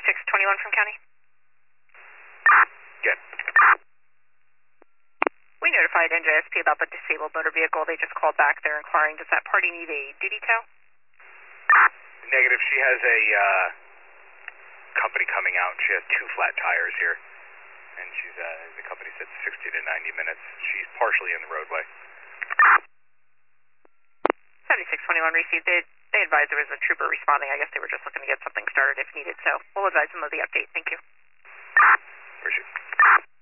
7621 from county. Good. We notified NJSP about the disabled motor vehicle. They just called back. They're inquiring, does that party need a duty tow? Negative. She has a company coming out. She has 2 flat tires here. And she's, the company said 60 to 90 minutes. She's partially in the roadway. 7621 received it. They advised there was a trooper responding. I guess they were just looking to get something started if needed. So we'll advise them of the update. Thank you. Appreciate it.